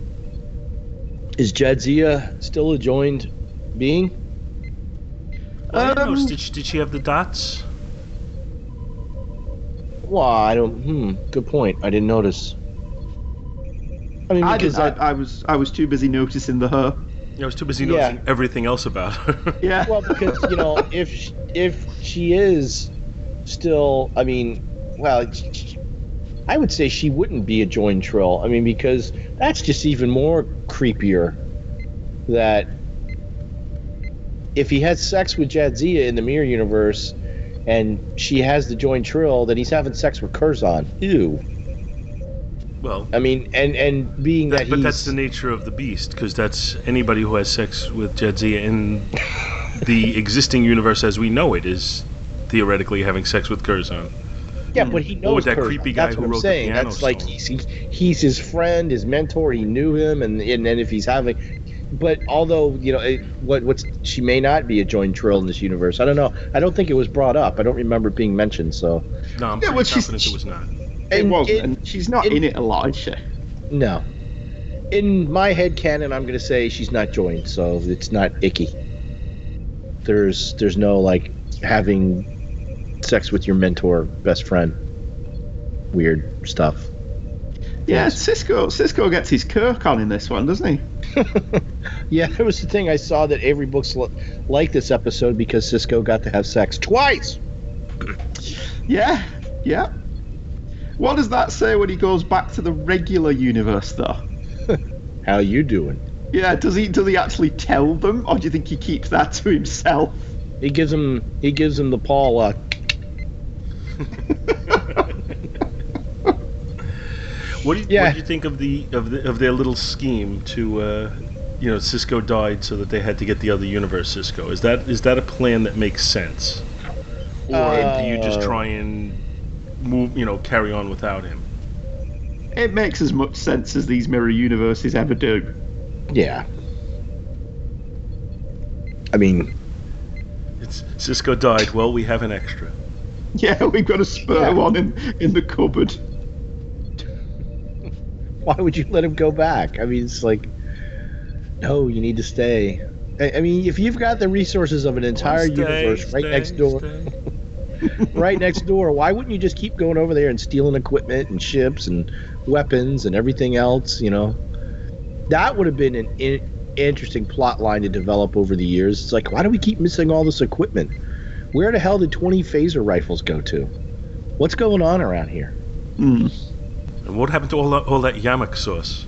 is Jadzia still a joined being? I didn't Um, notice. Did she, did she have the dots? Well, I don't, hmm, good point. I didn't notice. I mean, I, because did, I, I was I was too busy noticing the her. I was too busy Yeah. noticing everything else about her. Yeah. Well, because, you know, if she, if she is still, I mean, well, I would say she wouldn't be a joined Trill. I mean, because that's just even more creepier. That if he has sex with Jadzia in the mirror universe, and she has the joined Trill, then he's having sex with Curzon. Ew. Well, I mean, and and being that, that, but he's... that's the nature of the beast, because that's anybody who has sex with Jadzia in the existing universe as we know it is theoretically having sex with Curzon. Yeah, but he knows Or with that Curzon. creepy guy That's who what I'm wrote the saying. piano That's like song. he's, he, he's his friend, his mentor. He knew him, and and then if he's having, but although you know, it, what what's she may not be a joined Trill in this universe. I don't know. I don't think it was brought up. I don't remember it being mentioned. So No, I'm Yeah, pretty well, she's- confident it was not. It And wasn't, it- and she's not it- in it a lot, is she? no, in my head canon, I'm gonna say she's not joined, so it's not icky. There's there's no like having sex with your mentor, best friend, weird stuff. Yeah, Cisco Cisco gets his Kirk on in this one, doesn't he? Yeah, it was the thing I saw that Avery Books li- liked this episode because Cisco got to have sex twice. Yeah, yeah. What does that say when he goes back to the regular universe, though? How you doing? Yeah, does he does he actually tell them, or do you think he keeps that to himself? He gives him he gives him the Paul. Uh, What do you, Yeah. what do you think of the of the of their little scheme to, uh, you know, Cisco died so that they had to get the other universe Cisco? Is that is that a plan that makes sense, or Uh, do you just try and move, you know, carry on without him? It makes as much sense as these mirror universes ever do. yeah. I mean, It's Cisco died. Well, we have an extra. Yeah, we've got a spare Yeah. one in, in the cupboard. why would you let him go back? I mean, it's like, no, you need to stay. I, I mean, if you've got the resources of an entire Stay, universe right stay, next door, stay. right next door, why wouldn't you just keep going over there and stealing equipment and ships and weapons and everything else? You know, that would have been an in- interesting plot line to develop over the years. It's like, why do we keep missing all this equipment? Where the hell did twenty phaser rifles go to? What's going on around here? Hmm. And what happened to all that all that yamak sauce?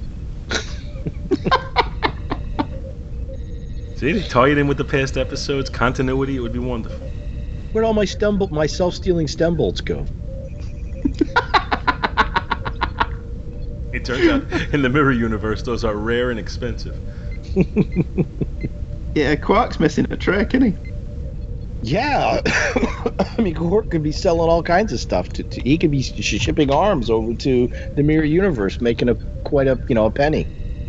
See, they tie it in with the past episodes, continuity. It would be wonderful. Where'd all my stem, bo- my self-stealing stem bolts go? It turns out in the mirror universe, those are rare and expensive. Yeah, Quark's missing a trick, isn't he? Yeah, I mean, Quark could be selling all kinds of stuff. To, to he could be sh- shipping arms over to the mirror universe, making a quite a you know a penny.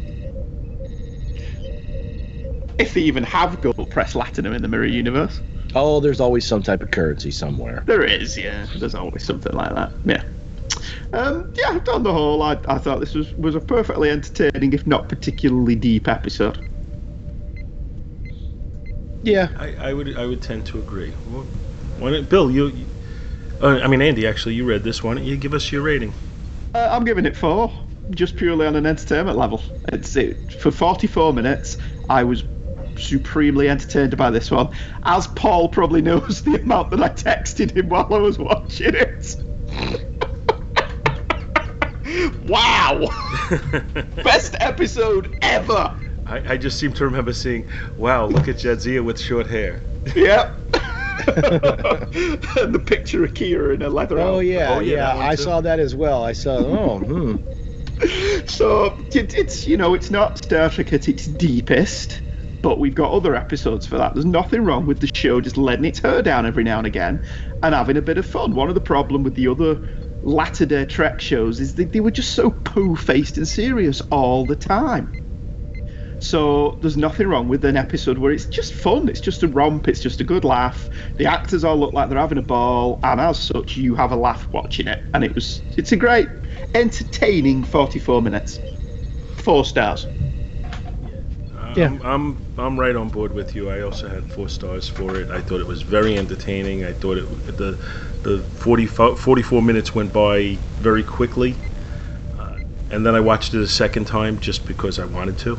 If they even have gold press latinum in the mirror universe. Oh, there's always some type of currency somewhere. There is, yeah. There's always something like that. Yeah. Um, yeah, on the whole, I, I thought this was, was a perfectly entertaining, if not particularly deep episode. Yeah, I, I would I would tend to agree. Well, why don't, Bill, you, you uh, I mean Andy, actually, you read this. Why don't you give us your rating? Uh, I'm giving it four, just purely on an entertainment level. It's it, for forty-four minutes. I was supremely entertained by this one, as Paul probably knows the amount that I texted him while I was watching it. Wow! Best episode ever. I, I just seem to remember seeing, wow, look at Jadzia with short hair. Yep. And the picture of Kira in a leather Oh outfit. yeah, Oh, yeah, yeah. that one I too. saw that as well. I saw. Oh, hmm. So it, it's you know it's not Star Trek at its deepest, but we've got other episodes for that. There's nothing wrong with the show just letting its hair down every now and again and having a bit of fun. One of the problem with the other latter day Trek shows is that they were just so poo-faced and serious all the time. So there's nothing wrong with an episode where it's just fun, it's just a romp, it's just a good laugh. The actors all look like they're having a ball, and as such, you have a laugh watching it. And it was, it's a great, entertaining forty-four minutes. Four stars. Yeah. I'm, I'm I'm right on board with you. I also had four stars for it. I thought it was very entertaining. I thought it the the forty, forty-four minutes went by very quickly, uh, and then I watched it a second time just because I wanted to.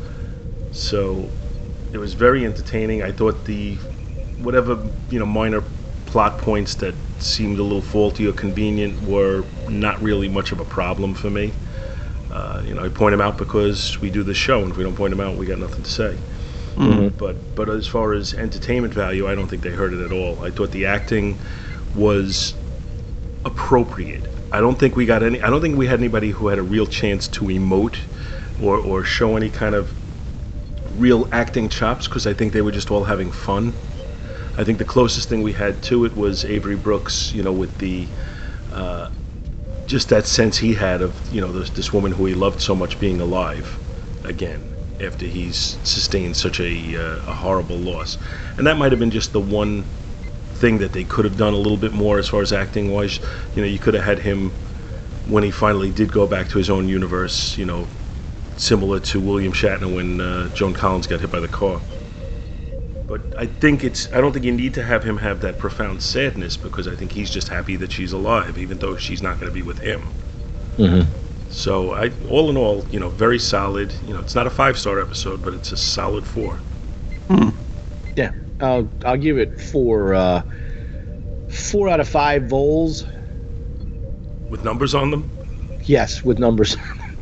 So it was very entertaining. I thought the whatever you know minor plot points that seemed a little faulty or convenient were not really much of a problem for me. Uh, you know, I point them out because we do this show, and if we don't point them out, we got nothing to say. Mhm. But but as far as entertainment value, I don't think they hurt it at all. I thought the acting was appropriate. I don't think we got any. I don't think we had anybody who had a real chance to emote or or show any kind of real acting chops, because I think they were just all having fun. I think the closest thing we had to it was Avery Brooks, you know, with the. Uh, just that sense he had of, you know, this, this woman who he loved so much being alive again after he's sustained such a, uh, a horrible loss. And that might have been just the one thing that they could have done a little bit more as far as acting wise. You know, you could have had him when he finally did go back to his own universe, you know, similar to William Shatner when uh, Joan Collins got hit by the car. But I think it's, I don't think you need to have him have that profound sadness, because I think he's just happy that she's alive, even though she's not going to be with him. Mm-hmm. So I, all in all, you know, very solid. You know, it's not a five-star episode, but it's a solid four. Yeah, I'll I'll give it four uh, four out of five voles. With numbers on them? Yes, with numbers.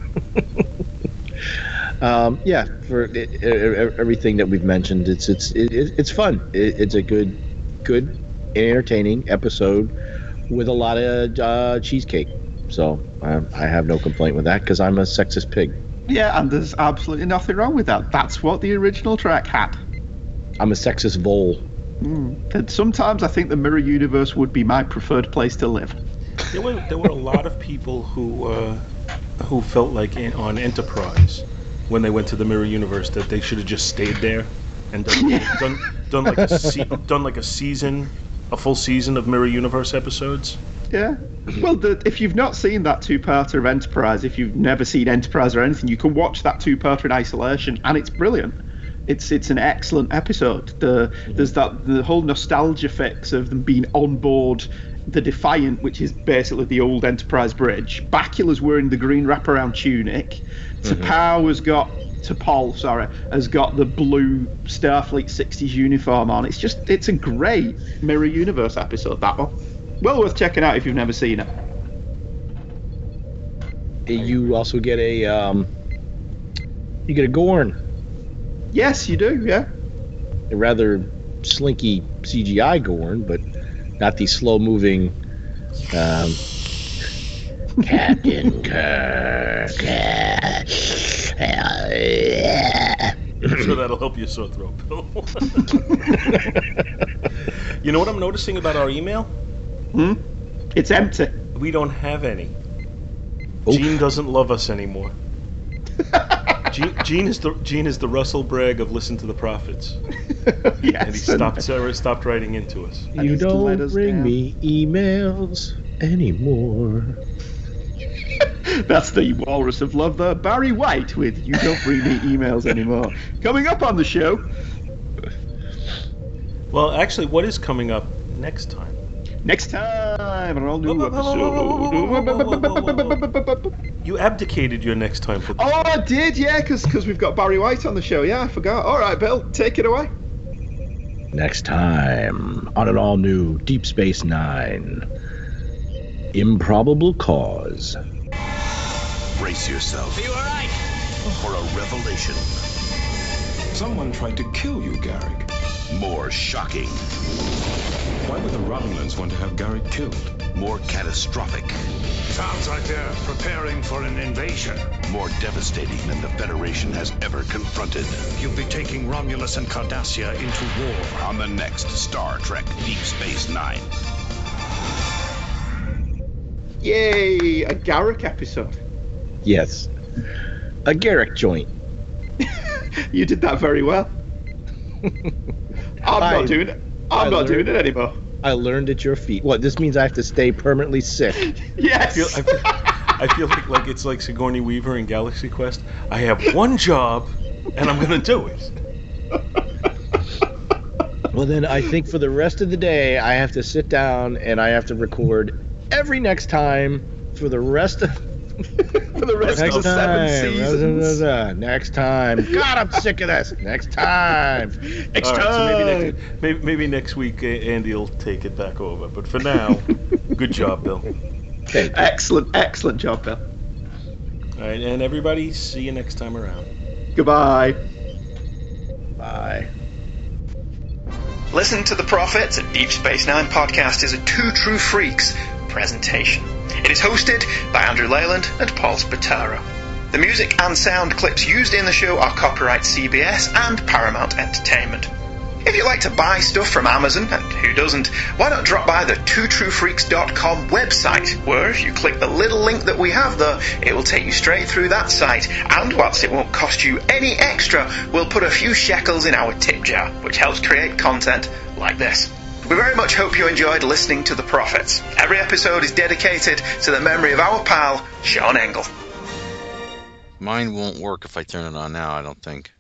um, yeah, for it, it, everything that we've mentioned, it's it's it, it's fun. It, it's a good, good, entertaining episode with a lot of uh, cheesecake. So um, I have no complaint with that because I'm a sexist pig. Yeah, and there's absolutely nothing wrong with that. That's what the original track had. I'm a sexist vole. Mm. And sometimes I think the mirror universe would be my preferred place to live. There were there were a lot of people who uh, who felt like in, on Enterprise when they went to the mirror universe that they should have just stayed there and done done, done like a se- done like a season, a full season of mirror universe episodes. Yeah. Well, the, if you've not seen that two-parter of Enterprise, if you've never seen Enterprise or anything, you can watch that two-parter in isolation, and it's brilliant. It's it's an excellent episode. The mm-hmm. There's that the whole nostalgia fix of them being on board the Defiant, which is basically the old Enterprise bridge. Bakula's wearing the green wraparound tunic. Mm-hmm. T'Pau has got T'Pol, sorry, has got the blue Starfleet sixties uniform on. It's just it's a great mirror universe episode, that one. Well worth checking out if you've never seen it. You also get a um, you get a Gorn. Yes, you do. Yeah. A rather slinky C G I Gorn, but not the slow-moving um, Captain Kirk. I'm sure that'll help your sore throat, Bill. You know what I'm noticing about our email? Hmm? It's empty. We don't have any. Oof. Gene doesn't love us anymore. Gene, Gene is the Gene is the Russell Bragg of Listen to the Prophets. Yes, and he stopped uh, stopped writing into us. You don't bring down. me emails anymore. That's the Walrus of Love there, Barry White with You Don't Bring Me Emails Anymore. Coming up on the show. Well, actually, what is coming up next time? Next time, an all-new episode. You abdicated your next time for. Oh, I did, yeah, because we've got Barry White on the show. Yeah, I forgot. All right, Bill, take it away. Next time on an all-new Deep Space Nine, Improbable Cause. Brace yourself. Are you all right? For a revelation. Someone tried to kill you, Garrick. More shocking. Why would the Romulans want to have Garrick killed? More catastrophic. Sounds like they're preparing for an invasion. More devastating than the Federation has ever confronted. You'll be taking Romulus and Cardassia into war. On the next Star Trek Deep Space Nine. Yay, a Garrick episode. Yes. A Garrick joint. You did that very well. I'm I, not doing it. I'm I not learned, doing it anymore. I learned at your feet. What, this means I have to stay permanently sick? Yes. I feel, I feel, I feel like, like it's like Sigourney Weaver in Galaxy Quest. I have one job, and I'm going to do it. Well, then I think for the rest of the day, I have to sit down and I have to record every next time for the rest of... for the rest next of the seven time. seasons. Next time. God, I'm sick of this. Next time. Next All right, time. so maybe next, maybe, maybe next week uh, Andy will take it back over. But for now, good job, Bill. Okay. Excellent, excellent job, Bill. All right, and everybody, see you next time around. Goodbye. Bye. Listen to the Prophets, a Deep Space Nine podcast, is a Two True Freaks presentation. It is hosted by Andrew Leyland and Paul Spataro. The music and sound clips used in the show are copyright C B S and Paramount Entertainment. If you like to buy stuff from Amazon, and who doesn't, why not drop by the two true freaks dot com website, where if you click the little link that we have there, it will take you straight through that site, and whilst it won't cost you any extra, we'll put a few shekels in our tip jar, which helps create content like this. We very much hope you enjoyed listening to The Prophets. Every episode is dedicated to the memory of our pal, Sean Engel. Mine won't work if I turn it on now, I don't think.